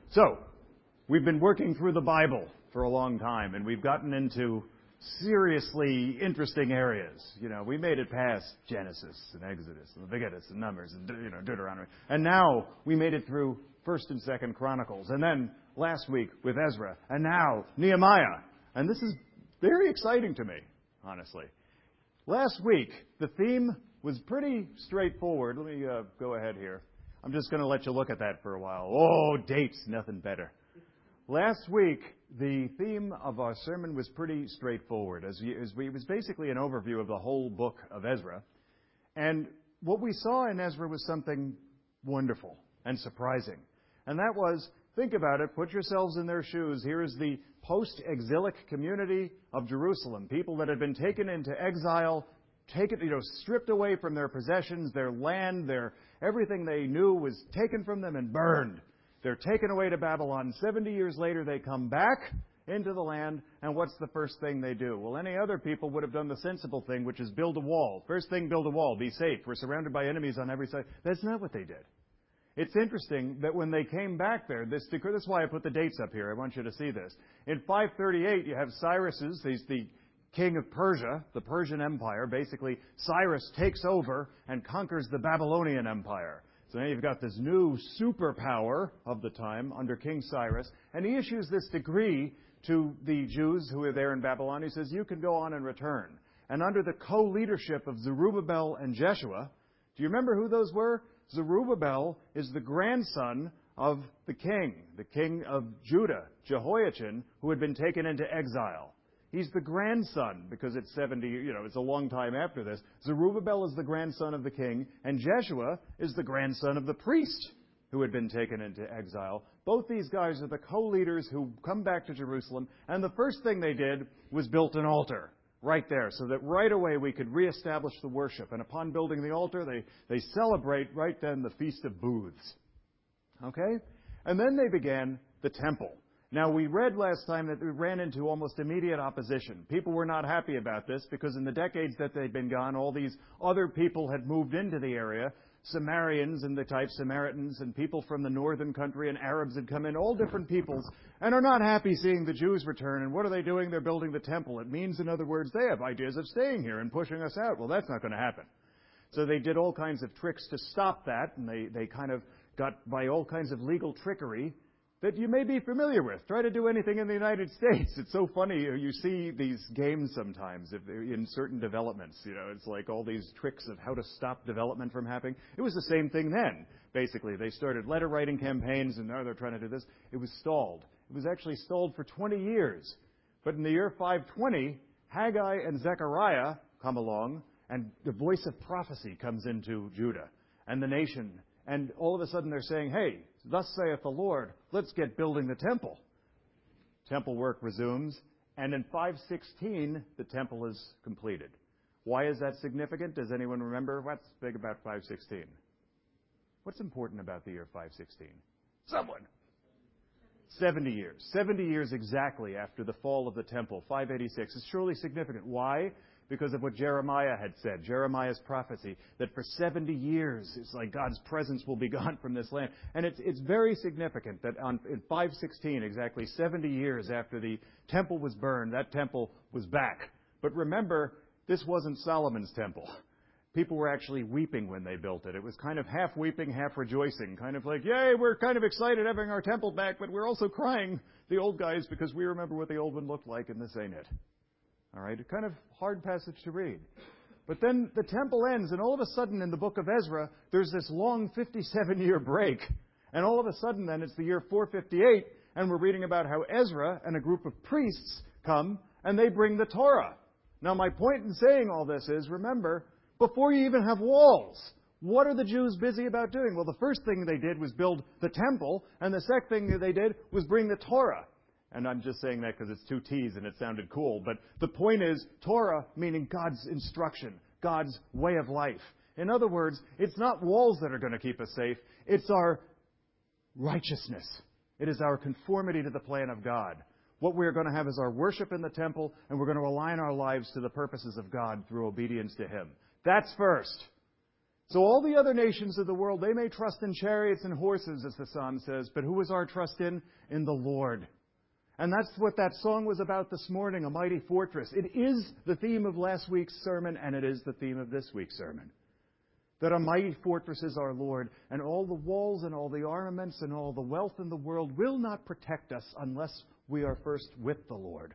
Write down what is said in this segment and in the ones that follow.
So, we've been working through the Bible for a long time, and we've gotten into seriously interesting areas. You know, we made it past Genesis and Exodus and Leviticus and Numbers and Deuteronomy. And now we made it through 1st and 2nd Chronicles. And then last week with Ezra. And now Nehemiah. And this is very exciting to me, honestly. Last week, the theme was pretty straightforward. Let me go ahead here. I'm just going to let you look at that for a while. Oh, dates, nothing better. Last week, the theme of our sermon was pretty straightforward. It was basically an overview of the whole book of Ezra. And what we saw in Ezra was something wonderful and surprising. And that was, think about it, put yourselves in their shoes. Here is the post-exilic community of Jerusalem, people that had been taken into exile, stripped away from their possessions, their land, everything they knew was taken from them and burned. They're taken away to Babylon. 70 years later, they come back into the land, and what's the first thing they do? Well, any other people would have done the sensible thing, which is build a wall. First thing, build a wall. Be safe. We're surrounded by enemies on every side. That's not what they did. It's interesting that when they came back there, this is why I put the dates up here. I want you to see this. In 538, you have Cyrus's, he's the king of Persia, the Persian Empire. Basically, Cyrus takes over and conquers the Babylonian Empire. So now you've got this new superpower of the time under King Cyrus, and he issues this decree to the Jews who are there in Babylon. He says, you can go on and return. And under the co-leadership of Zerubbabel and Jeshua, do you remember who those were? Zerubbabel is the grandson of the king of Judah, Jehoiachin, who had been taken into exile. He's the grandson, because it's 70, it's a long time after this. Zerubbabel is the grandson of the king, and Jeshua is the grandson of the priest who had been taken into exile. Both these guys are the co-leaders who come back to Jerusalem, and the first thing they did was built an altar right there, so that right away we could reestablish the worship. And upon building the altar, they celebrate right then the Feast of Booths. Okay? And then they began the temple. Now, we read last time that we ran into almost immediate opposition. People were not happy about this because in the decades that they'd been gone, all these other people had moved into the area. Samaritans and the type Samaritans and people from the northern country and Arabs had come in, all different peoples, and are not happy seeing the Jews return. And what are they doing? They're building the temple. It means, in other words, they have ideas of staying here and pushing us out. Well, that's not going to happen. So they did all kinds of tricks to stop that, and they kind of got by all kinds of legal trickery that you may be familiar with. Try to do anything in the United States. It's so funny. You see these games sometimes in certain developments. It's like all these tricks of how to stop development from happening. It was the same thing then. Basically, they started letter writing campaigns, and now they're trying to do this. It was stalled. It was actually stalled for 20 years. But in the year 520, Haggai and Zechariah come along, and the voice of prophecy comes into Judah and the nation. And all of a sudden they're saying, hey, thus saith the Lord, let's get building the temple. Temple work resumes, and in 516, the temple is completed. Why is that significant? Does anyone remember? What's big about 516? What's important about the year 516? Someone. 70 years. 70 years exactly after the fall of the temple, 586. It's surely significant. Why? Because of what Jeremiah had said, Jeremiah's prophecy, that for 70 years, it's like God's presence will be gone from this land. And it's very significant that in 516, exactly 70 years after the temple was burned, that temple was back. But remember, this wasn't Solomon's temple. People were actually weeping when they built it. It was kind of half weeping, half rejoicing, kind of like, yay, we're kind of excited having our temple back, but we're also crying, the old guys, because we remember what the old one looked like, and this ain't it. All right, a kind of hard passage to read. But then the temple ends, and all of a sudden in the book of Ezra, there's this long 57-year break. And all of a sudden then it's the year 458, and we're reading about how Ezra and a group of priests come, and they bring the Torah. Now my point in saying all this is, remember, before you even have walls, what are the Jews busy about doing? Well, the first thing they did was build the temple, and the second thing that they did was bring the Torah. And I'm just saying that because it's two T's and it sounded cool. But the point is, Torah meaning God's instruction, God's way of life. In other words, it's not walls that are going to keep us safe. It's our righteousness. It is our conformity to the plan of God. What we're going to have is our worship in the temple, and we're going to align our lives to the purposes of God through obedience to Him. That's first. So all the other nations of the world, they may trust in chariots and horses, as the psalm says, but who is our trust in? In the Lord. And that's what that song was about this morning, A Mighty Fortress. It is the theme of last week's sermon, and it is the theme of this week's sermon. That a mighty fortress is our Lord, and all the walls and all the armaments and all the wealth in the world will not protect us unless we are first with the Lord.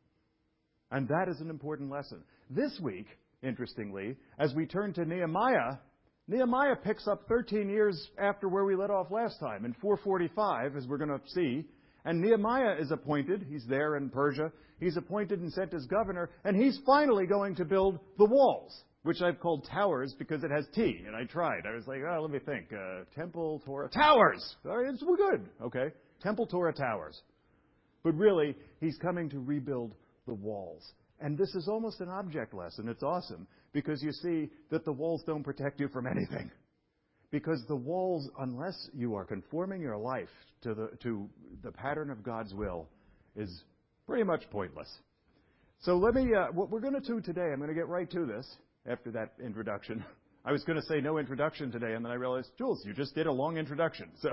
And that is an important lesson. This week, interestingly, as we turn to Nehemiah, Nehemiah picks up 13 years after where we let off last time, in 445, as we're going to see. And Nehemiah is appointed. He's there in Persia. He's appointed and sent as governor, and he's finally going to build the walls, which I've called towers because it has T, and I tried. I was like, let me think. Temple, Torah, towers! All right, we're good. Okay. Temple, Torah, towers. But really, he's coming to rebuild the walls. And this is almost an object lesson. It's awesome because you see that the walls don't protect you from anything. Because the walls, unless you are conforming your life to the pattern of God's will, is pretty much pointless. So let me, what we're going to do today, I'm going to get right to this after that introduction. I was going to say no introduction today, and then I realized, Jules, you just did a long introduction. So,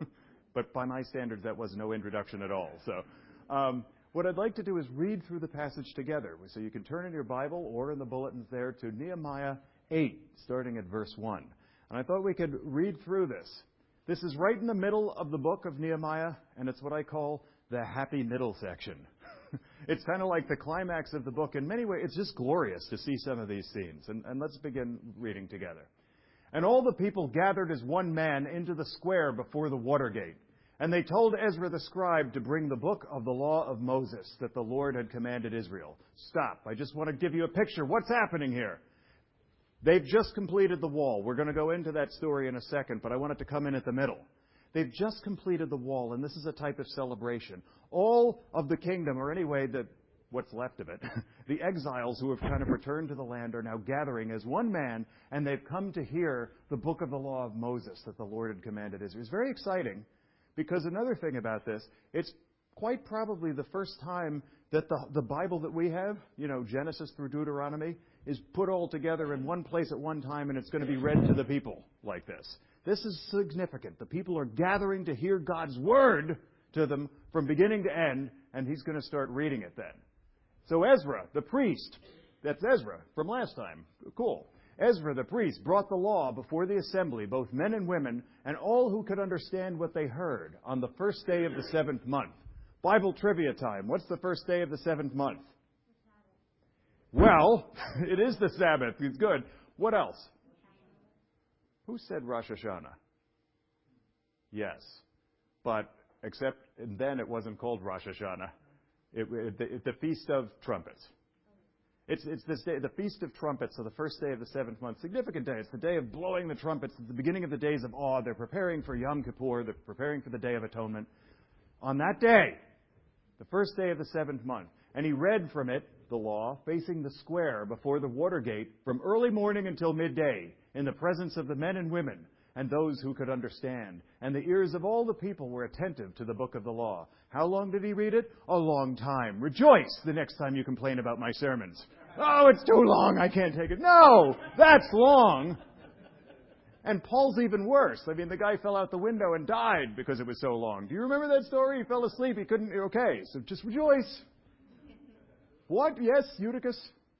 but by my standards, that was no introduction at all. So, what I'd like to do is read through the passage together. So you can turn in your Bible or in the bulletins there to Nehemiah 8, starting at verse 1. And I thought we could read through this. This is right in the middle of the book of Nehemiah, and it's what I call the happy middle section. It's kind of like the climax of the book. In many ways, it's just glorious to see some of these scenes. And let's begin reading together. And all the people gathered as one man into the square before the water gate. And they told Ezra the scribe to bring the book of the law of Moses that the Lord had commanded Israel. Stop. I just want to give you a picture. What's happening here? They've just completed the wall. We're going to go into that story in a second, but I want it to come in at the middle. They've just completed the wall, and this is a type of celebration. All of the kingdom, or anyway, what's left of it, the exiles who have kind of returned to the land are now gathering as one man, and they've come to hear the book of the law of Moses that the Lord had commanded Israel. It's very exciting. Because another thing about this, it's quite probably the first time that the Bible that we have, Genesis through Deuteronomy, is put all together in one place at one time, and it's going to be read to the people like this. This is significant. The people are gathering to hear God's word to them from beginning to end, and he's going to start reading it then. So Ezra, the priest, that's Ezra from last time. Cool. Ezra, the priest, brought the law before the assembly, both men and women, and all who could understand what they heard on the first day of the 7th month. Bible trivia time. What's the first day of the 7th month? Well, it is the Sabbath. It's good. What else? Who said Rosh Hashanah? Yes. But except then it wasn't called Rosh Hashanah. The Feast of Trumpets. It's this day, the Feast of Trumpets, so the first day of the 7th month. Significant day. It's the day of blowing the trumpets. It's the beginning of the days of awe. They're preparing for Yom Kippur. They're preparing for the Day of Atonement. On that day, the first day of the 7th month, and he read from it, the law, facing the square before the water gate from early morning until midday, in the presence of the men and women and those who could understand. And the ears of all the people were attentive to the book of the law. How long did he read it? A long time. Rejoice the next time you complain about my sermons. Oh, it's too long. I can't take it. No, that's long. And Paul's even worse. I mean, the guy fell out the window and died because it was so long. Do you remember that story? He fell asleep. He couldn't. Okay, so just rejoice. What? Yes, Eutychus?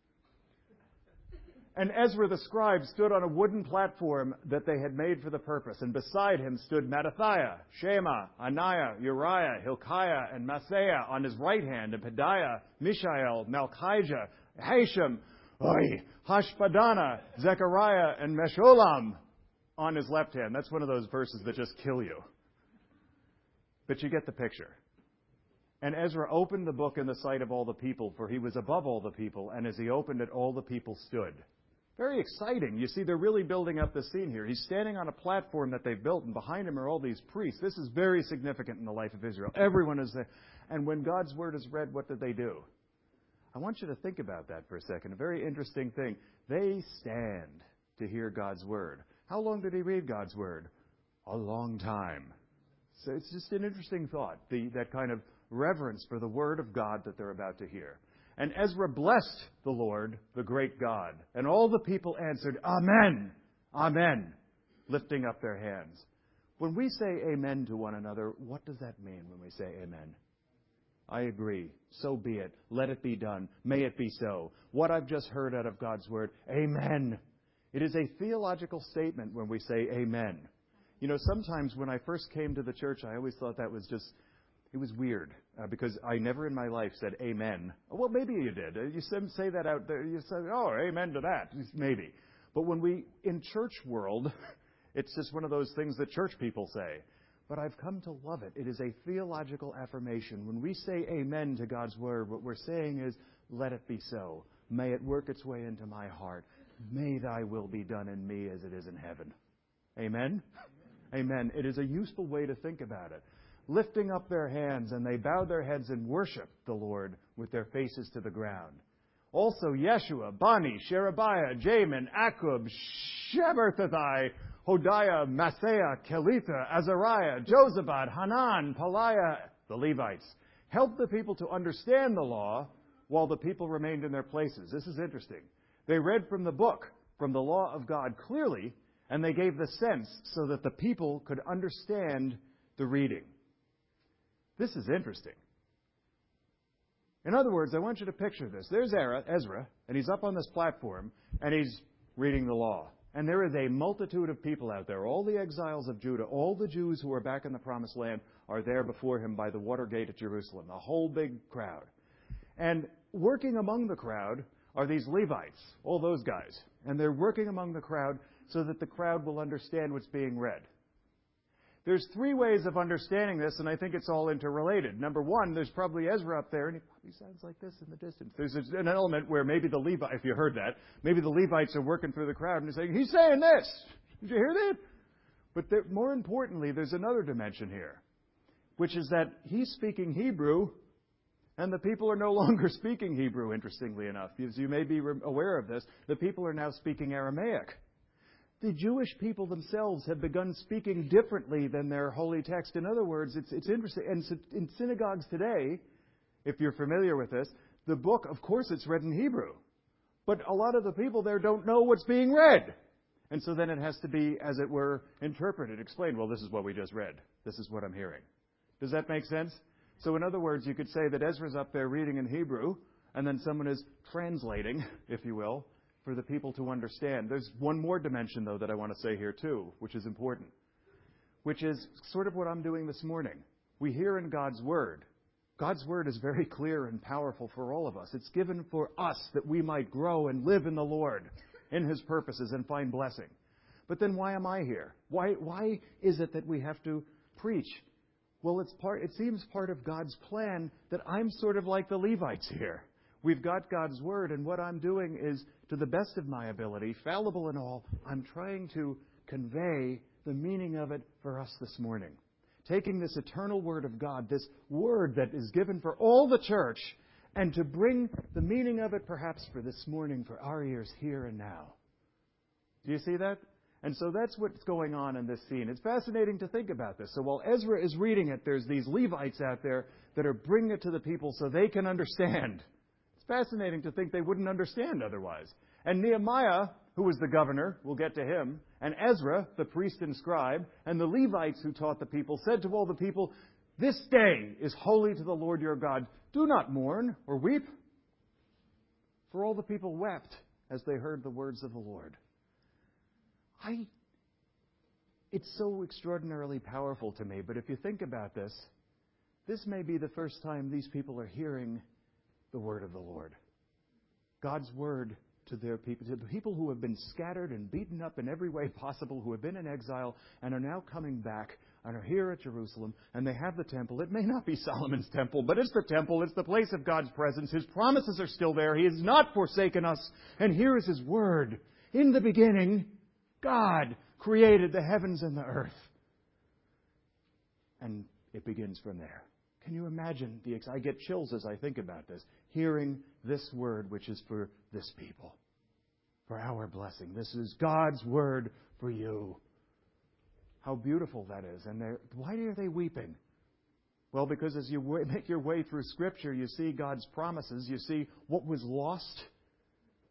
And Ezra the scribe stood on a wooden platform that they had made for the purpose. And beside him stood Mattathiah, Shema, Ananiah, Uriah, Hilkiah, and Maaseiah on his right hand, and Pedaiah, Mishael, Malchijah, Hashem, Hashbaddanah, Zechariah, and Meshullam on his left hand. That's one of those verses that just kill you. But you get the picture. And Ezra opened the book in the sight of all the people, for he was above all the people, and as he opened it, all the people stood. Very exciting. You see, they're really building up the scene here. He's standing on a platform that they've built, and behind him are all these priests. This is very significant in the life of Israel. Everyone is there. And when God's word is read, what did they do? I want you to think about that for a second. A very interesting thing. They stand to hear God's word. How long did he read God's word? A long time. So it's just an interesting thought, that kind of reverence for the word of God that they're about to hear. And Ezra blessed the Lord, the great God. And all the people answered, Amen, Amen, lifting up their hands. When we say amen to one another, what does that mean when we say amen? I agree. So be it. Let it be done. May it be so. What I've just heard out of God's Word, amen. It is a theological statement when we say amen. You know, sometimes when I first came to the church, I always thought that was just, it was weird because I never in my life said amen. Well, maybe you did. You say that out there. You say, oh, amen to that. Maybe. But when we, in church world, it's just one of those things that church people say. But I've come to love it. It is a theological affirmation. When we say amen to God's Word, what we're saying is, let it be so. May it work its way into my heart. May thy will be done in me as it is in heaven. Amen? Amen. It is a useful way to think about it. Lifting up their hands, and they bow their heads and worship the Lord with their faces to the ground. Also, Yeshua, Bani, Sherebiah, Jamin, Akub, Shebertathai, Hodiah, Maaseiah, Kelitha, Azariah, Jozabad, Hanan, Peliah, the Levites, helped the people to understand the law while the people remained in their places. This is interesting. They read from the book, from the law of God clearly, and they gave the sense so that the people could understand the reading. This is interesting. In other words, I want you to picture this. There's Ezra, and he's up on this platform, and he's reading the law. And there is a multitude of people out there, all the exiles of Judah, all the Jews who are back in the Promised Land are there before him by the water gate at Jerusalem, the whole big crowd. And working among the crowd are these Levites, all those guys. And they're working among the crowd so that the crowd will understand what's being read. There's three ways of understanding this, and I think it's all interrelated. Number one, there's probably Ezra up there, and he probably sounds like this in the distance. There's an element where maybe the Levites, if you heard that, maybe the Levites are working through the crowd and they're saying, he's saying this. Did you hear that? But more importantly, there's another dimension here, which is that he's speaking Hebrew, and the people are no longer speaking Hebrew, interestingly enough. As you may be aware of this, the people are now speaking Aramaic. The Jewish people themselves have begun speaking differently than their holy text. In other words, it's interesting. And so in synagogues today, if you're familiar with this, the book, of course, it's read in Hebrew. But a lot of the people there don't know what's being read. And so then it has to be, as it were, interpreted, explained. Well, this is what we just read. This is what I'm hearing. Does that make sense? So in other words, you could say that Ezra's up there reading in Hebrew, and then someone is translating, if you will, for the people to understand. There's one more dimension, though, that I want to say here, too, which is important, which is sort of what I'm doing this morning. We hear in God's Word. God's Word is very clear and powerful for all of us. It's given for us that we might grow and live in the Lord, in His purposes, and find blessing. But then why am I here? Why is it that we have to preach? Well, it seems part of God's plan that I'm sort of like the Levites here. We've got God's Word, and what I'm doing is, to the best of my ability, fallible and all, I'm trying to convey the meaning of it for us this morning. Taking this eternal Word of God, this Word that is given for all the church, and to bring the meaning of it perhaps for this morning, for our ears here and now. Do you see that? And so that's what's going on in this scene. It's fascinating to think about this. So while Ezra is reading it, there's these Levites out there that are bringing it to the people so they can understand. It's fascinating to think they wouldn't understand otherwise. And Nehemiah, who was the governor, we'll get to him, and Ezra, the priest and scribe, and the Levites who taught the people, said to all the people, "This day is holy to the Lord your God. Do not mourn or weep." For all the people wept as they heard the words of the Lord. It's so extraordinarily powerful to me, but if you think about this, this may be the first time these people are hearing the word of the Lord. God's word to their people, to the people who have been scattered and beaten up in every way possible, who have been in exile and are now coming back and are here at Jerusalem, and they have the temple. It may not be Solomon's temple, but it's the temple. It's the place of God's presence. His promises are still there. He has not forsaken us. And here is His word. In the beginning, God created the heavens and the earth. And it begins from there. Can you imagine I get chills as I think about this, hearing this word which is for this people, for our blessing. This is God's word for you. How beautiful that is. And why are they weeping? Well, because as you make your way through Scripture, you see God's promises. You see what was lost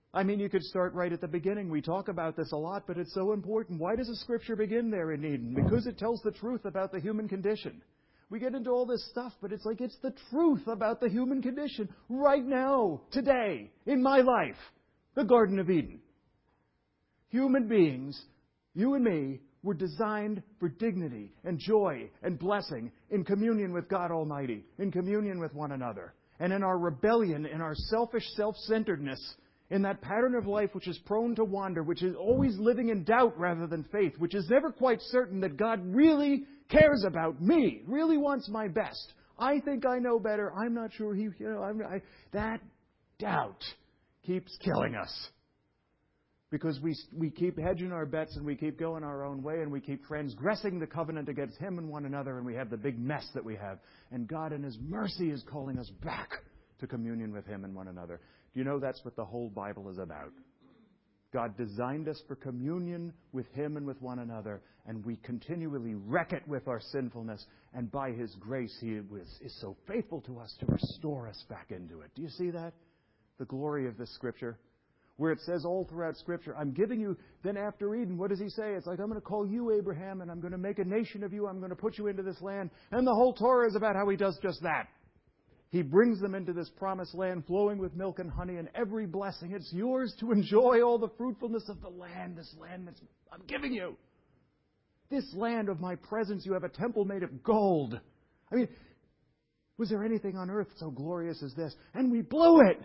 I mean, you could start right at the beginning. We talk about this a lot, but it's so important. Why does the Scripture begin there in Eden? Because it tells the truth about the human condition. We get into all this stuff, but it's like it's the truth about the human condition right now, today, in my life. The Garden of Eden. Human beings, you and me, were designed for dignity and joy and blessing in communion with God Almighty, in communion with one another. And in our rebellion, in our selfish self-centeredness, in that pattern of life which is prone to wander, which is always living in doubt rather than faith, which is never quite certain that God really cares about me, really wants my best. I think I know better. I'm not sure that doubt keeps killing us. Because we keep hedging our bets and we keep going our own way and we keep transgressing the covenant against Him and one another, and we have the big mess that we have. And God in His mercy is calling us back to communion with Him and one another. Do you know that's what the whole Bible is about? God designed us for communion with Him and with one another, and we continually wreck it with our sinfulness, and by His grace He is so faithful to us to restore us back into it. Do you see that? The glory of this Scripture. Where it says all throughout Scripture, I'm giving you, then after Eden, what does He say? It's like, I'm going to call you Abraham, and I'm going to make a nation of you, I'm going to put you into this land. And the whole Torah is about how He does just that. He brings them into this promised land flowing with milk and honey and every blessing. It's yours to enjoy all the fruitfulness of the land, this land that I'm giving you. This land of my presence, you have a temple made of gold. I mean, was there anything on earth so glorious as this? And we blew it.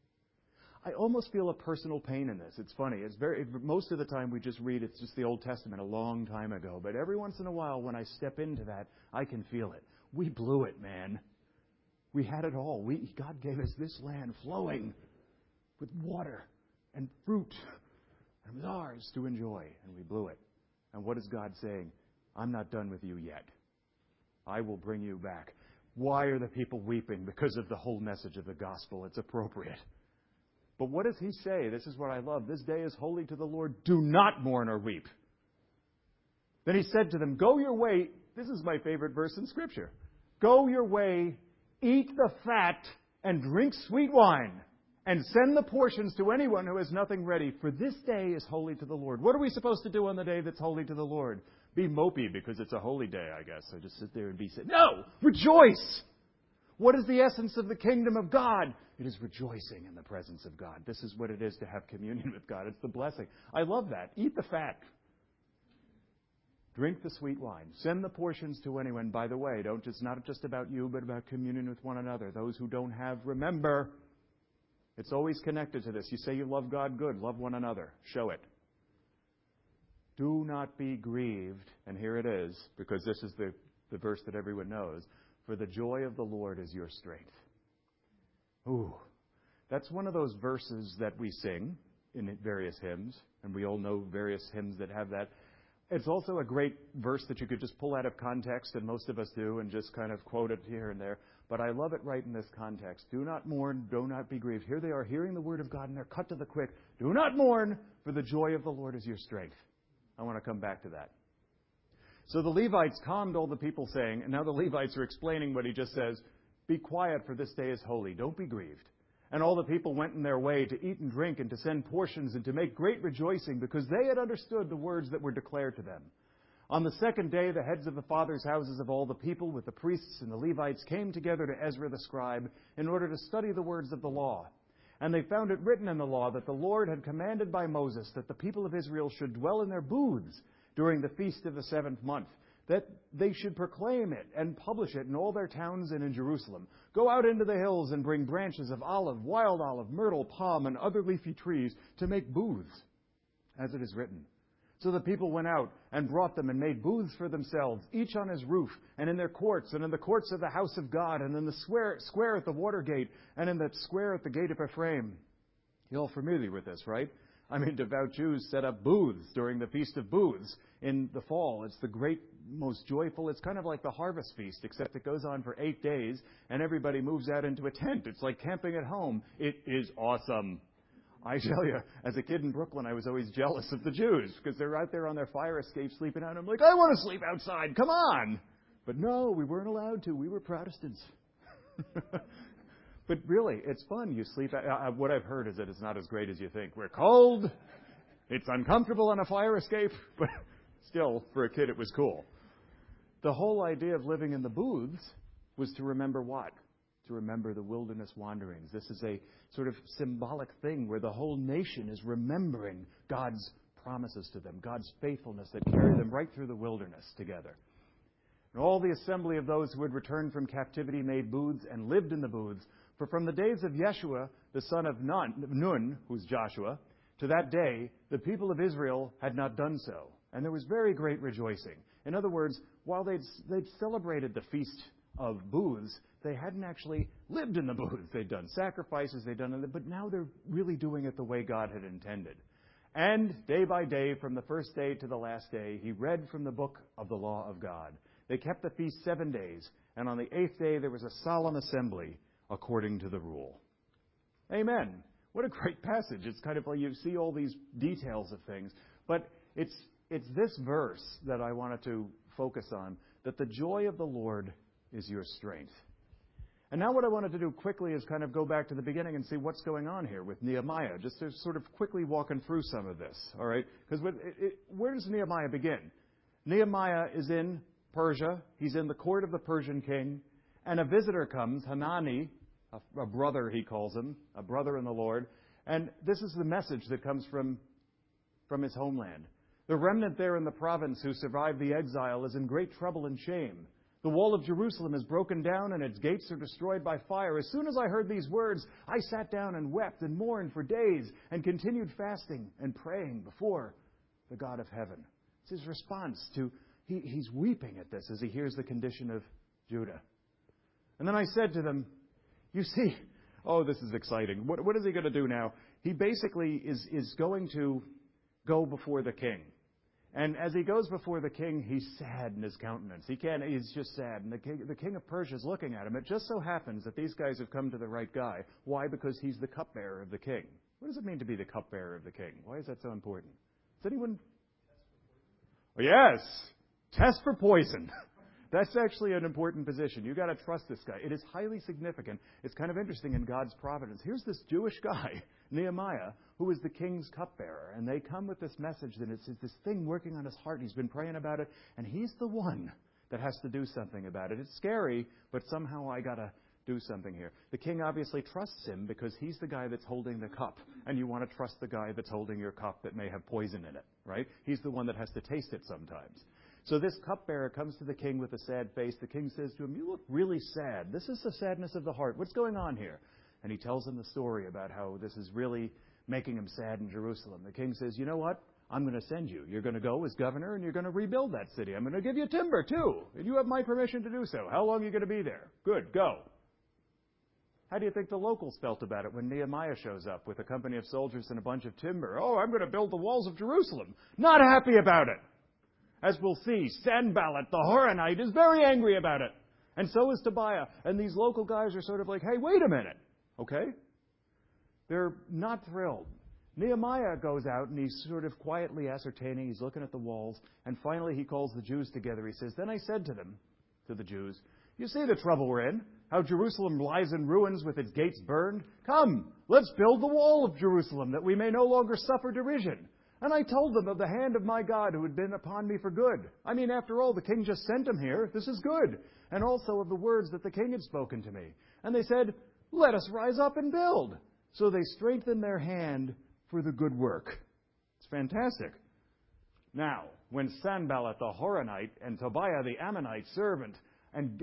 I almost feel a personal pain in this. It's funny. Most of the time we just read it's just the Old Testament a long time ago. But every once in a while when I step into that, I can feel it. We blew it, man. We had it all. God gave us this land flowing with water and fruit. And it was ours to enjoy. And we blew it. And what is God saying? I'm not done with you yet. I will bring you back. Why are the people weeping? Because of the whole message of the gospel. It's appropriate. But what does He say? This is what I love. This day is holy to the Lord. Do not mourn or weep. Then He said to them, go your way. This is my favorite verse in Scripture. Go your way, eat the fat, and drink sweet wine, and send the portions to anyone who has nothing ready. For this day is holy to the Lord. What are we supposed to do on the day that's holy to the Lord? Be mopey because it's a holy day, I guess. So just sit there and be sad. No! Rejoice! What is the essence of the kingdom of God? It is rejoicing in the presence of God. This is what it is to have communion with God. It's the blessing. I love that. Eat the fat. Drink the sweet wine. Send the portions to anyone. By the way, it's not just about you, but about communion with one another. Those who don't have, remember, it's always connected to this. You say you love God, good. Love one another. Show it. Do not be grieved. And here it is, because this is the verse that everyone knows. For the joy of the Lord is your strength. Ooh, that's one of those verses that we sing in various hymns, and we all know various hymns that have that. It's also a great verse that you could just pull out of context, and most of us do, and just kind of quote it here and there. But I love it right in this context. Do not mourn, do not be grieved. Here they are hearing the word of God, and they're cut to the quick. Do not mourn, for the joy of the Lord is your strength. I want to come back to that. So the Levites calmed all the people, saying, and now the Levites are explaining what he just says, be quiet, for this day is holy. Don't be grieved. And all the people went in their way to eat and drink and to send portions and to make great rejoicing, because they had understood the words that were declared to them. On the second day, the heads of the fathers' houses of all the people with the priests and the Levites came together to Ezra the scribe in order to study the words of the law. And they found it written in the law that the Lord had commanded by Moses that the people of Israel should dwell in their booths during the feast of the 7th month, that they should proclaim it and publish it in all their towns and in Jerusalem. Go out into the hills and bring branches of olive, wild olive, myrtle, palm, and other leafy trees to make booths, as it is written. So the people went out and brought them and made booths for themselves, each on his roof, and in their courts, and in the courts of the house of God, and in the square at the water gate, and in the square at the gate of Ephraim. You're all familiar with this, right? I mean, devout Jews set up booths during the Feast of Booths in the fall. It's the great, most joyful. It's kind of like the Harvest Feast, except it goes on for 8 days, and everybody moves out into a tent. It's like camping at home. It is awesome. I tell you, as a kid in Brooklyn, I was always jealous of the Jews, because they're out there on their fire escape sleeping out. I'm like, I want to sleep outside. Come on. But no, we weren't allowed to. We were Protestants. But really, it's fun. You sleep. What I've heard is that it's not as great as you think. We're cold. It's uncomfortable on a fire escape. But still, for a kid, it was cool. The whole idea of living in the booths was to remember what? To remember the wilderness wanderings. This is a sort of symbolic thing where the whole nation is remembering God's promises to them, God's faithfulness that carried them right through the wilderness together. And all the assembly of those who had returned from captivity made booths and lived in the booths. For from the days of Yeshua, the son of Nun, who's Joshua, to that day, the people of Israel had not done so. And there was very great rejoicing. In other words, while they'd celebrated the feast of booths, they hadn't actually lived in the booths. They'd done sacrifices, they'd done it, but now they're really doing it the way God had intended. And day by day, from the first day to the last day, he read from the book of the law of God. They kept the feast 7 days, and on the 8th day there was a solemn assembly according to the rule. Amen. What a great passage. It's kind of like you see all these details of things. But it's this verse that I wanted to focus on, that the joy of the Lord is your strength. And now what I wanted to do quickly is kind of go back to the beginning and see what's going on here with Nehemiah, just to sort of quickly walking through some of this, all right? Because where does Nehemiah begin? Nehemiah is in Persia. He's in the court of the Persian king. And a visitor comes, Hanani, a brother he calls him, a brother in the Lord. And this is the message that comes from his homeland. The remnant there in the province who survived the exile is in great trouble and shame. The wall of Jerusalem is broken down and its gates are destroyed by fire. As soon as I heard these words, I sat down and wept and mourned for days and continued fasting and praying before the God of heaven. It's his response to, he's weeping at this as he hears the condition of Judah. And then I said to them, you see, oh, this is exciting. What is he going to do now? He basically is going to go before the king. And as he goes before the king, he's sad in his countenance. He's just sad. And the king of Persia is looking at him. It just so happens that these guys have come to the right guy. Why? Because he's the cupbearer of the king. What does it mean to be the cupbearer of the king? Why is that so important? Does anyone? Oh, yes. Test for poison. That's actually an important position. You've got to trust this guy. It is highly significant. It's kind of interesting in God's providence. Here's this Jewish guy, Nehemiah, who is the king's cupbearer. And they come with this message that it's this thing working on his heart. He's been praying about it. And he's the one that has to do something about it. It's scary, but somehow I got to do something here. The king obviously trusts him because he's the guy that's holding the cup. And you want to trust the guy that's holding your cup that may have poison in it, right? He's the one that has to taste it sometimes. So this cupbearer comes to the king with a sad face. The king says to him, you look really sad. This is the sadness of the heart. What's going on here? And he tells him the story about how this is really making him sad in Jerusalem. The king says, you know what? I'm going to send you. You're going to go as governor and you're going to rebuild that city. I'm going to give you timber too. And you have my permission to do so. How long are you going to be there? Good, go. How do you think the locals felt about it when Nehemiah shows up with a company of soldiers and a bunch of timber? Oh, I'm going to build the walls of Jerusalem. Not happy about it. As we'll see, Sanballat, the Horonite, is very angry about it. And so is Tobiah. And these local guys are sort of like, hey, wait a minute. Okay? They're not thrilled. Nehemiah goes out and he's sort of quietly ascertaining. He's looking at the walls. And finally he calls the Jews together. He says, then I said to them, to the Jews, you see the trouble we're in? How Jerusalem lies in ruins with its gates burned? Come, let's build the wall of Jerusalem that we may no longer suffer derision. And I told them of the hand of my God who had been upon me for good. I mean, after all, the king just sent him here. This is good. And also of the words that the king had spoken to me. And they said, let us rise up and build. So they strengthened their hand for the good work. It's fantastic. Now, when Sanballat the Horonite and Tobiah the Ammonite servant and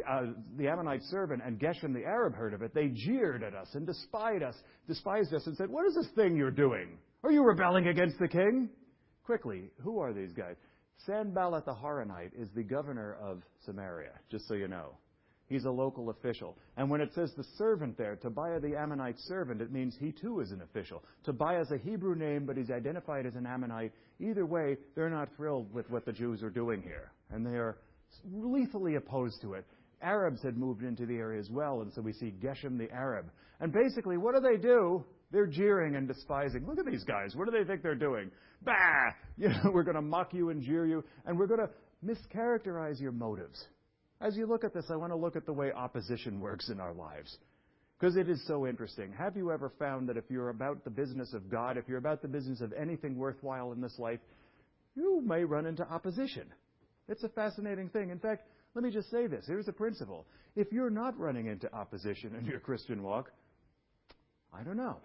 Geshem the Arab heard of it, they jeered at us and despised us and said, what is this thing you're doing? Are you rebelling against the king? Quickly, who are these guys? Sanballat the Horonite is the governor of Samaria, just so you know. He's a local official. And when it says the servant there, Tobiah the Ammonite servant, it means he too is an official. Tobiah is a Hebrew name, but he's identified as an Ammonite. Either way, they're not thrilled with what the Jews are doing here. And they are lethally opposed to it. Arabs had moved into the area as well, and so we see Geshem the Arab. And basically, what do? They're jeering and despising. Look at these guys. What do they think they're doing? Bah! We're going to mock you and jeer you, and we're going to mischaracterize your motives. As you look at this, I want to look at the way opposition works in our lives. Because it is so interesting. Have you ever found that if you're about the business of God, if you're about the business of anything worthwhile in this life, you may run into opposition? It's a fascinating thing. In fact, let me just say this. Here's a principle. If you're not running into opposition in your Christian walk, I don't know.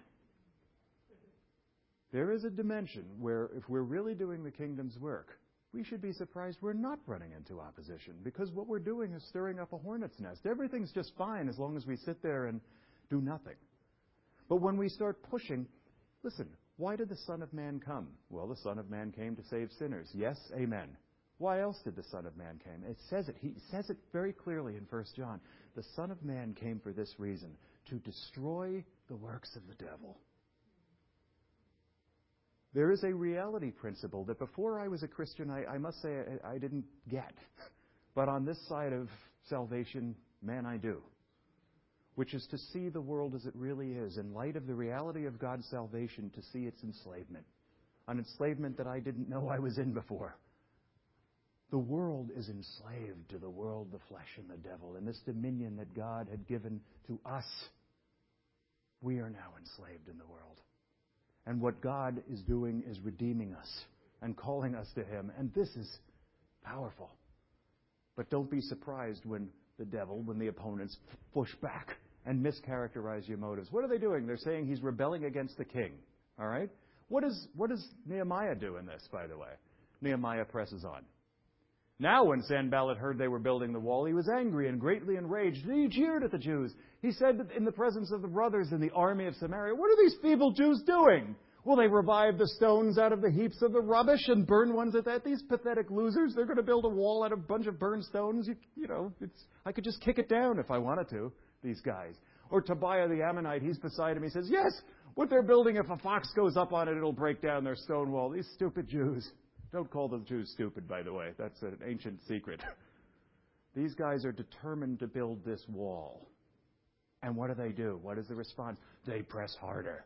There is a dimension where if we're really doing the kingdom's work, we should be surprised we're not running into opposition, because what we're doing is stirring up a hornet's nest. Everything's just fine as long as we sit there and do nothing. But when we start pushing, listen, why did the Son of Man come? Well, the Son of Man came to save sinners. Yes, amen. Why else did the Son of Man come? It says it. He says it very clearly in 1 John. The Son of Man came for this reason, to destroy the works of the devil. There is a reality principle that before I was a Christian, I must say I didn't get. But on this side of salvation, man, I do. Which is to see the world as it really is, in light of the reality of God's salvation, to see its enslavement. An enslavement that I didn't know I was in before. The world is enslaved to the world, the flesh, and the devil. And this dominion that God had given to us, we are now enslaved in the world. And what God is doing is redeeming us and calling us to Him. And this is powerful. But don't be surprised when the devil, when the opponents push back and mischaracterize your motives. What are they doing? They're saying he's rebelling against the king. All right? What does Nehemiah do in this, by the way? Nehemiah presses on. Now when Sanballat heard they were building the wall, he was angry and greatly enraged. He jeered at the Jews. He said in the presence of the brothers in the army of Samaria, "What are these feeble Jews doing? Will they revive the stones out of the heaps of the rubbish and burn ones at that? These pathetic losers, they're going to build a wall out of a bunch of burned stones. I could just kick it down if I wanted to, these guys." Or Tobiah the Ammonite, he's beside him. He says, "Yes, what they're building, if a fox goes up on it, it'll break down their stone wall. These stupid Jews." Don't call the Jews stupid, by the way. That's an ancient secret. These guys are determined to build this wall. And what do? What is the response? They press harder.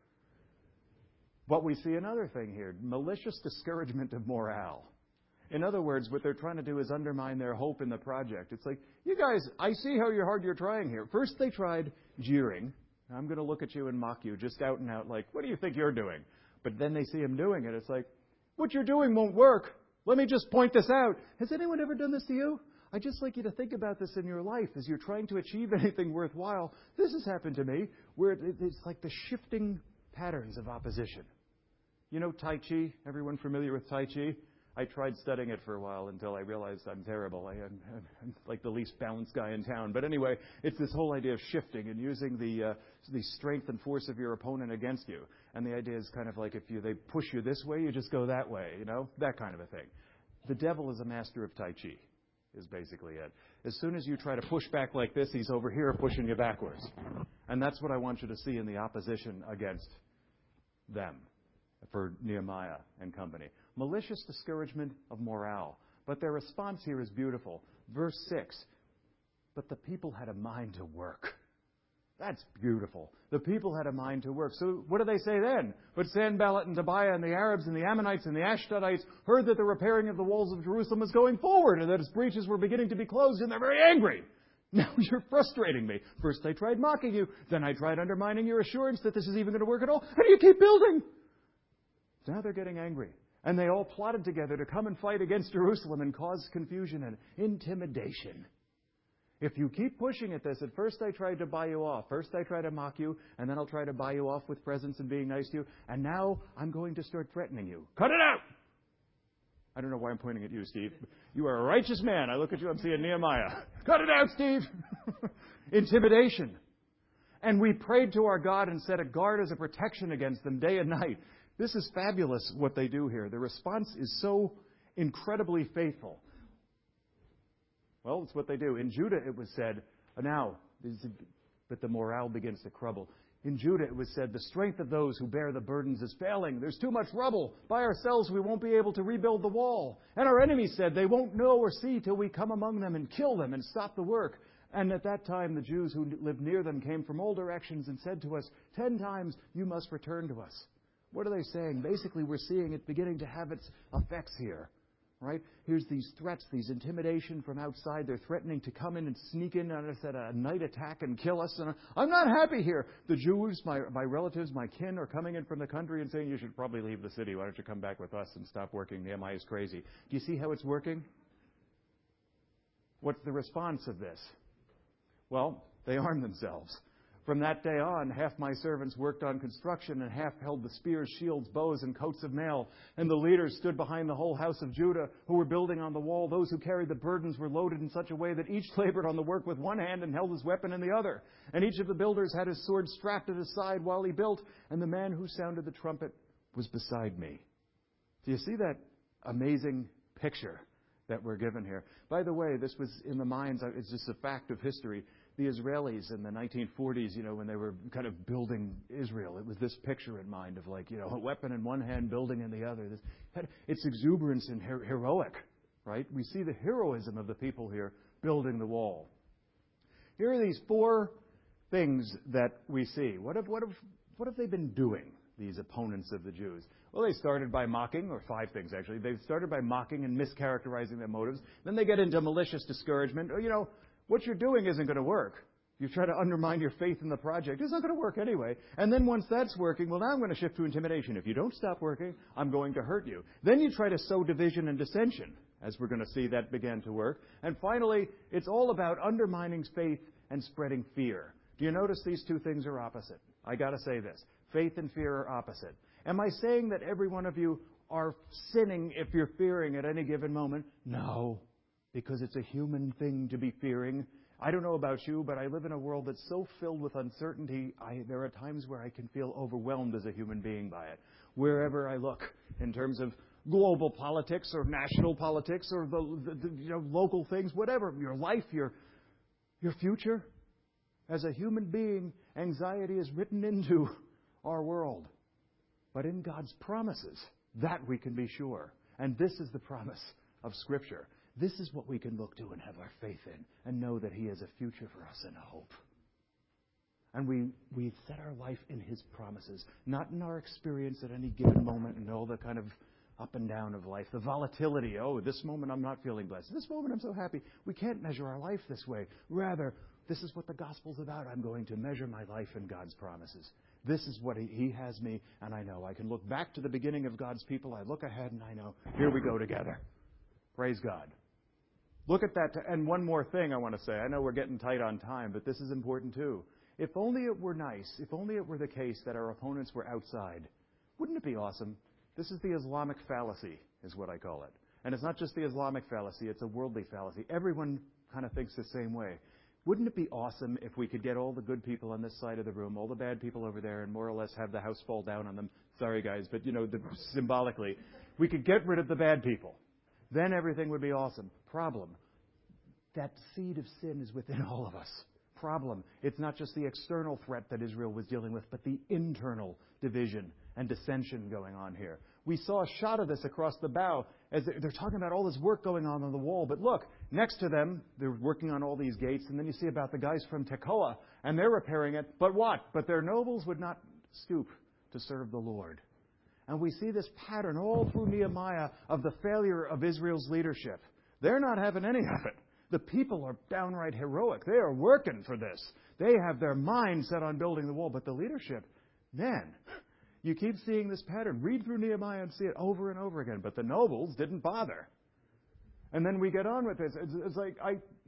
But we see another thing here. Malicious discouragement of morale. In other words, what they're trying to do is undermine their hope in the project. It's like, you guys, I see how hard you're trying here. First they tried jeering. I'm going to look at you and mock you, just out and out, like, what do you think you're doing? But then they see him doing it. It's like, what you're doing won't work. Let me just point this out. Has anyone ever done this to you? I'd just like you to think about this in your life as you're trying to achieve anything worthwhile. This has happened to me, where it's like the shifting patterns of opposition. You know Tai Chi? Everyone familiar with Tai Chi? I tried studying it for a while until I realized I'm terrible. I'm like the least balanced guy in town. But anyway, it's this whole idea of shifting and using the strength and force of your opponent against you. And the idea is kind of like if they push you this way, you just go that way, that kind of a thing. The devil is a master of Tai Chi, is basically it. As soon as you try to push back like this, he's over here pushing you backwards. And that's what I want you to see in the opposition against them for Nehemiah and company. Malicious discouragement of morale. But their response here is beautiful. Verse 6, but the people had a mind to work. That's beautiful. The people had a mind to work. So what do they say then? But Sanballat and Tobiah and the Arabs and the Ammonites and the Ashdodites heard that the repairing of the walls of Jerusalem was going forward and that its breaches were beginning to be closed, and they're very angry. Now you're frustrating me. First I tried mocking you. Then I tried undermining your assurance that this is even going to work at all. How do you keep building? Now they're getting angry. And they all plotted together to come and fight against Jerusalem and cause confusion and intimidation. If you keep pushing at this, at first I tried to buy you off. First I try to mock you, and then I'll try to buy you off with presents and being nice to you. And now I'm going to start threatening you. Cut it out! I don't know why I'm pointing at you, Steve. You are a righteous man. I look at you, I'm seeing Nehemiah. Cut it out, Steve! Intimidation. And we prayed to our God and set a guard as a protection against them day and night. This is fabulous what they do here. The response is so incredibly faithful. Well, it's what they do. In Judah it was said, but the morale begins to crumble. In Judah it was said, the strength of those who bear the burdens is failing. There's too much rubble. By ourselves we won't be able to rebuild the wall. And our enemies said, they won't know or see till we come among them and kill them and stop the work. And at that time the Jews who lived near them came from all directions and said to us, 10 times you must return to us. What are they saying? Basically, we're seeing it beginning to have its effects here. right? Here's these threats, these intimidation from outside. They're threatening to come in and sneak in on us at a night attack and kill us. And I'm not happy here. The Jews, my relatives, my kin, are coming in from the country and saying, you should probably leave the city. Why don't you come back with us and stop working? Nehemiah is crazy. Do you see how it's working? What's the response of this? Well, they armed themselves. From that day on, half my servants worked on construction, and half held the spears, shields, bows, and coats of mail. And the leaders stood behind the whole house of Judah, who were building on the wall. Those who carried the burdens were loaded in such a way that each labored on the work with one hand and held his weapon in the other. And each of the builders had his sword strapped at his side while he built, and the man who sounded the trumpet was beside me. Do you see that amazing picture that we're given here? By the way, this was in the minds, it's just a fact of history. The Israelis in the 1940s, when they were kind of building Israel, it was this picture in mind of a weapon in one hand, building in the other. It's exuberance and heroic, right? We see the heroism of the people here building the wall. Here are these 4 things that we see. What have they been doing, these opponents of the Jews? Well, they started by mocking, or 5 things actually. They started by mocking and mischaracterizing their motives. Then they get into malicious discouragement. What you're doing isn't going to work. You try to undermine your faith in the project. It's not going to work anyway. And then once that's working, well, now I'm going to shift to intimidation. If you don't stop working, I'm going to hurt you. Then you try to sow division and dissension, as we're going to see that began to work. And finally, it's all about undermining faith and spreading fear. Do you notice these 2 things are opposite? I got to say this. Faith and fear are opposite. Am I saying that every one of you are sinning if you're fearing at any given moment? No. Because it's a human thing to be fearing. I don't know about you, but I live in a world that's so filled with uncertainty, there are times where I can feel overwhelmed as a human being by it. Wherever I look, in terms of global politics or national politics or the local things, whatever, your life, your future. As a human being, anxiety is written into our world. But in God's promises, that we can be sure. And this is the promise of Scripture. This is what we can look to and have our faith in and know that He has a future for us and a hope. And we set our life in His promises, not in our experience at any given moment and all the kind of up and down of life, the volatility. Oh, this moment I'm not feeling blessed. This moment I'm so happy. We can't measure our life this way. Rather, this is what the gospel's about. I'm going to measure my life in God's promises. This is what He has me, and I know. I can look back to the beginning of God's people. I look ahead, and I know, here we go together. Praise God. Look at that. And one more thing I want to say. I know we're getting tight on time, but this is important too. If only it were nice, if only it were the case that our opponents were outside, wouldn't it be awesome? This is the Islamic fallacy, is what I call it. And it's not just the Islamic fallacy, it's a worldly fallacy. Everyone kind of thinks the same way. Wouldn't it be awesome if we could get all the good people on this side of the room, all the bad people over there, and more or less have the house fall down on them? Sorry, guys, but symbolically, we could get rid of the bad people. Then everything would be awesome. Problem. That seed of sin is within all of us. Problem. It's not just the external threat that Israel was dealing with, but the internal division and dissension going on here. We saw a shot of this across the bow as they're talking about all this work going on the wall. But look, next to them, they're working on all these gates. And then you see about the guys from Tekoa, and they're repairing it. But what? But their nobles would not stoop to serve the Lord. And we see this pattern all through Nehemiah of the failure of Israel's leadership. They're not having any of it. The people are downright heroic. They are working for this. They have their mind set on building the wall. But the leadership, man, you keep seeing this pattern. Read through Nehemiah and see it over and over again. But the nobles didn't bother. And then we get on with this. It's like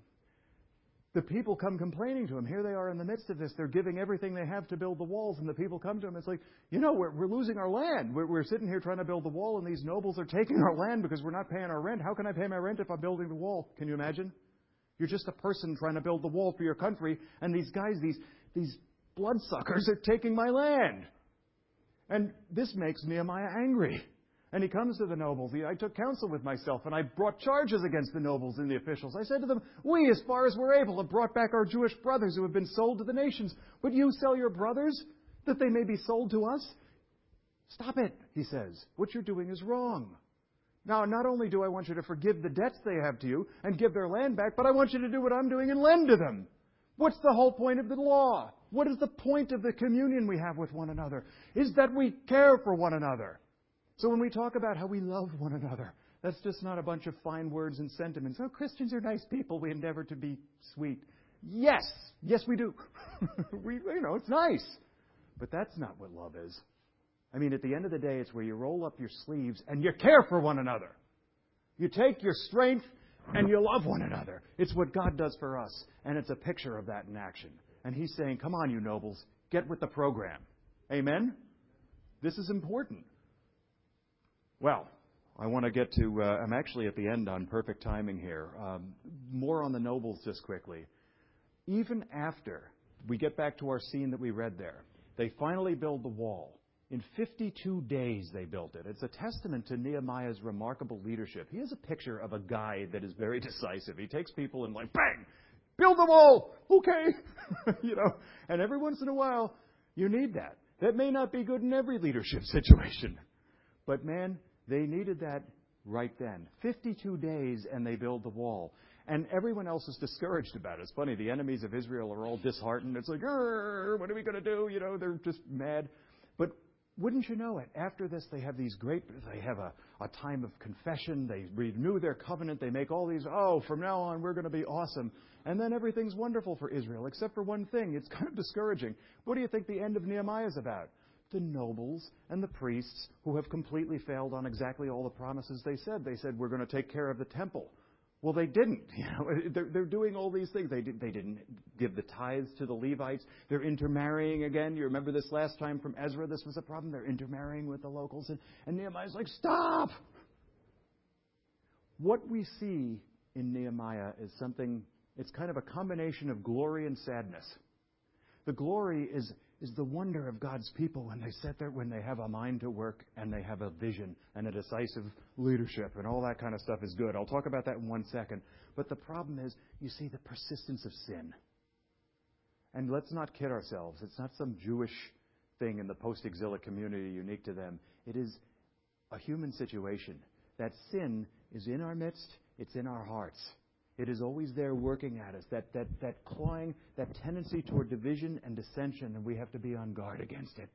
the people come complaining to him. Here they are in the midst of this. They're giving everything they have to build the walls. And the people come to him. It's like, we're losing our land. We're sitting here trying to build the wall, and these nobles are taking our land because we're not paying our rent. How can I pay my rent if I'm building the wall? Can you imagine? You're just a person trying to build the wall for your country, and these guys, these bloodsuckers, are taking my land. And this makes Nehemiah angry. And he comes to the nobles. I took counsel with myself, and I brought charges against the nobles and the officials. I said to them, we, as far as we're able, have brought back our Jewish brothers who have been sold to the nations. But you sell your brothers that they may be sold to us? Stop it, he says. What you're doing is wrong. Now, not only do I want you to forgive the debts they have to you and give their land back, but I want you to do what I'm doing and lend to them. What's the whole point of the law? What is the point of the communion we have with one another? Is that we care for one another. So when we talk about how we love one another, That's just not a bunch of fine words and sentiments. Oh, Christians are nice people. We endeavor to be sweet. Yes, we do. It's nice. But that's not what love is. I mean, at the end of the day, it's where you roll up your sleeves and you care for one another. You take your strength and you love one another. It's what God does for us, and it's a picture of that in action. And He's saying, come on, you nobles, get with the program. Amen? This is important. Well, I want to get to, I'm actually at the end on perfect timing here. More on the nobles just quickly. Even after we get back to our scene that we read there, they finally build the wall. In 52 days they built it. It's a testament to Nehemiah's remarkable leadership. He is a picture of a guy that is very decisive. He takes people and bang, build the wall. Okay. And every once in a while, you need that. That may not be good in every leadership situation. But man, they needed that right then. 52 days and they build the wall. And everyone else is discouraged about it. It's funny, the enemies of Israel are all disheartened. It's like, what are we going to do? They're just mad. But wouldn't you know it, after this they have a time of confession. They renew their covenant. They make all these, from now on we're going to be awesome. And then everything's wonderful for Israel, except for one thing. It's kind of discouraging. What do you think the end of Nehemiah is about? The nobles and the priests who have completely failed on exactly all the promises they said. They said, we're going to take care of the temple. Well, they didn't. They're doing all these things. They didn't give the tithes to the Levites. They're intermarrying again. You remember this last time from Ezra? This was a problem. They're intermarrying with the locals. And Nehemiah's like, stop! What we see in Nehemiah is something, it's kind of a combination of glory and sadness. The glory is the wonder of God's people when they sit there, when they have a mind to work and they have a vision and a decisive leadership, and all that kind of stuff is good. I'll talk about that in 1 second. But the problem is, you see the persistence of sin. And let's not kid ourselves. It's not some Jewish thing in the post-exilic community unique to them. It is a human situation. That sin is in our midst. It's in our hearts. It is always there working at us, that clawing, that tendency toward division and dissension, and we have to be on guard against it.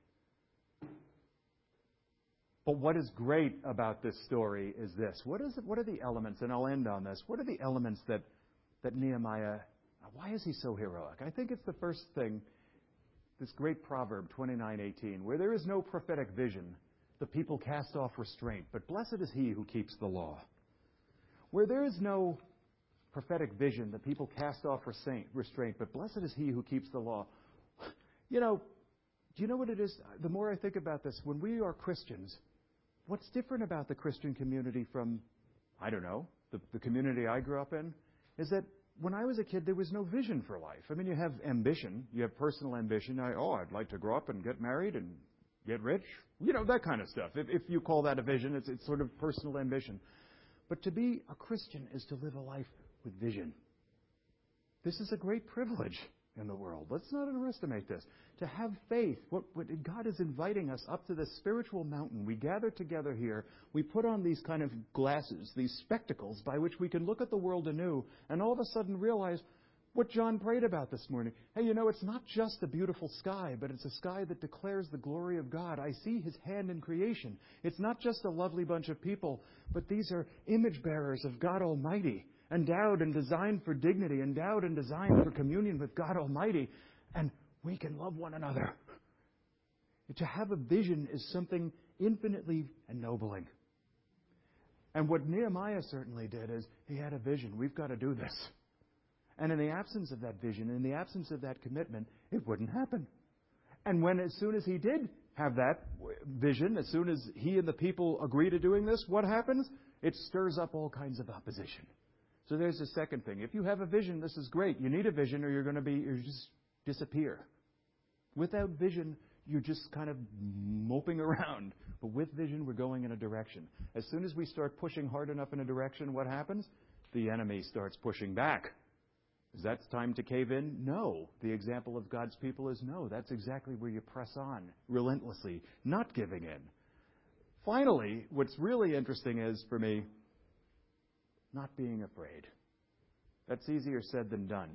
But what is great about this story is this. What are the elements, and I'll end on this, what are the elements that Nehemiah, why is he so heroic? I think it's the first thing, this great proverb, 29:18, where there is no prophetic vision, the people cast off restraint, but blessed is he who keeps the law. Where there is no prophetic vision, the people cast off restraint, but blessed is he who keeps the law. Do you know what it is? The more I think about this, when we are Christians, what's different about the Christian community from, I don't know, the community I grew up in, is that when I was a kid, there was no vision for life. I mean, you have ambition, you have personal ambition. I'd like to grow up and get married and get rich, that kind of stuff. If you call that a vision, it's sort of personal ambition. But to be a Christian is to live a life with vision. This is a great privilege in the world. Let's not underestimate this. To have faith, what God is inviting us up to this spiritual mountain. We gather together here. We put on these kind of glasses, these spectacles by which we can look at the world anew and all of a sudden realize what John prayed about this morning. Hey, it's not just a beautiful sky, but it's a sky that declares the glory of God. I see His hand in creation. It's not just a lovely bunch of people, but these are image bearers of God Almighty, endowed and designed for dignity, endowed and designed for communion with God Almighty, and we can love one another. To have a vision is something infinitely ennobling. And what Nehemiah certainly did is he had a vision. We've got to do this. And in the absence of that vision, in the absence of that commitment, it wouldn't happen. And as soon as he did have that vision, as soon as he and the people agree to doing this, what happens? It stirs up all kinds of opposition. So there's the second thing. If you have a vision, this is great. You need a vision or you just disappear. Without vision, you're just kind of moping around. But with vision, we're going in a direction. As soon as we start pushing hard enough in a direction, what happens? The enemy starts pushing back. Is that time to cave in? No. The example of God's people is no. That's exactly where you press on, relentlessly, not giving in. Finally, what's really interesting is, for me, not being afraid. That's easier said than done.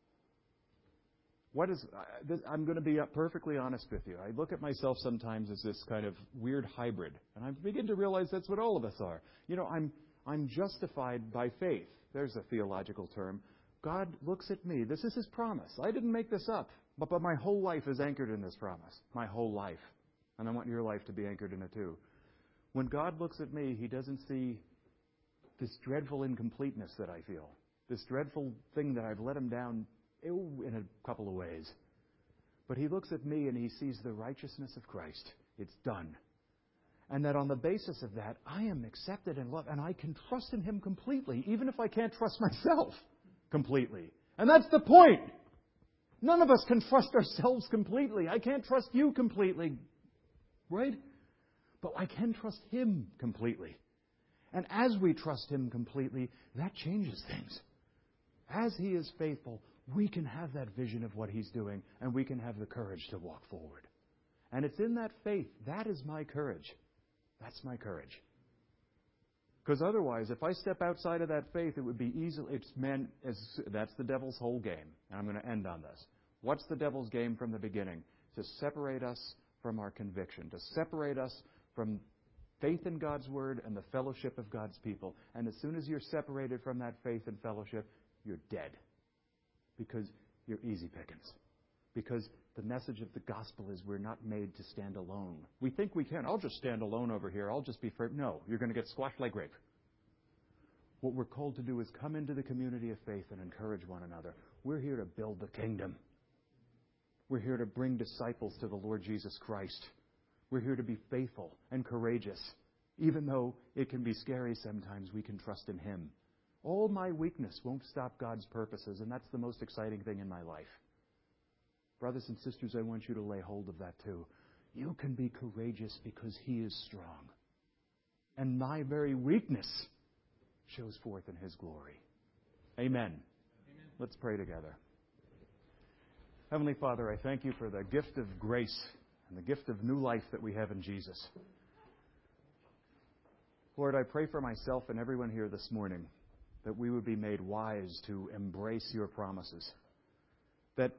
I'm going to be perfectly honest with you. I look at myself sometimes as this kind of weird hybrid, and I begin to realize that's what all of us are. I'm I'm justified by faith. There's a theological term. God looks at me. This is His promise. I didn't make this up. But my whole life is anchored in this promise. My whole life. And I want your life to be anchored in it too. When God looks at me, He doesn't see this dreadful incompleteness that I feel. This dreadful thing that I've let Him down in a couple of ways. But He looks at me and He sees the righteousness of Christ. It's done. And that on the basis of that, I am accepted and loved, and I can trust in Him completely, even if I can't trust myself completely. And that's the point. None of us can trust ourselves completely. I can't trust you completely, right? But I can trust Him completely. And as we trust Him completely, that changes things. As He is faithful, we can have that vision of what He's doing, and we can have the courage to walk forward. And it's in that faith. That is my courage. That's my courage. Because otherwise, if I step outside of that faith, it would be easily... That's the devil's whole game. And I'm going to end on this. What's the devil's game from the beginning? To separate us from our conviction. To separate us from faith in God's Word and the fellowship of God's people. And as soon as you're separated from that faith and fellowship, you're dead. Because you're easy pickings. Because the message of the gospel is we're not made to stand alone. We think we can. I'll just stand alone over here. I'll just be free. No, you're going to get squashed like grape. What we're called to do is come into the community of faith and encourage one another. We're here to build the kingdom. We're here to bring disciples to the Lord Jesus Christ. We're here to be faithful and courageous. Even though it can be scary sometimes, we can trust in Him. All my weakness won't stop God's purposes, and that's the most exciting thing in my life. Brothers and sisters, I want you to lay hold of that too. You can be courageous because He is strong. And my very weakness shows forth in His glory. Amen. Amen. Let's pray together. Heavenly Father, I thank You for the gift of grace and the gift of new life that we have in Jesus. Lord, I pray for myself and everyone here this morning that we would be made wise to embrace Your promises. That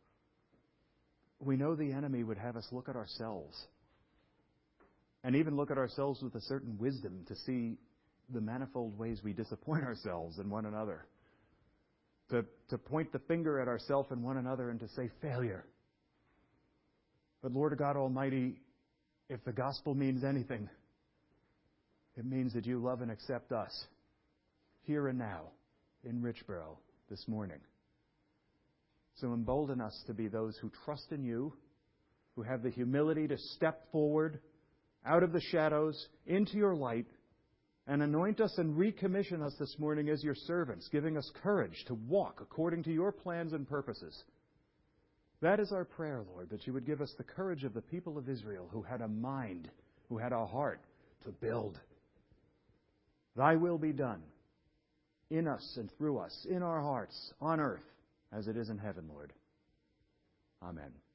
we know the enemy would have us look at ourselves and even look at ourselves with a certain wisdom to see the manifold ways we disappoint ourselves and one another. To point the finger at ourselves and one another and to say failure. But Lord God Almighty, if the gospel means anything, it means that You love and accept us here and now in Richboro this morning. So embolden us to be those who trust in You, who have the humility to step forward out of the shadows into Your light, and anoint us and recommission us this morning as Your servants, giving us courage to walk according to Your plans and purposes. That is our prayer, Lord, that You would give us the courage of the people of Israel who had a mind, who had a heart to build. Thy will be done in us and through us, in our hearts, on earth, as it is in heaven, Lord. Amen.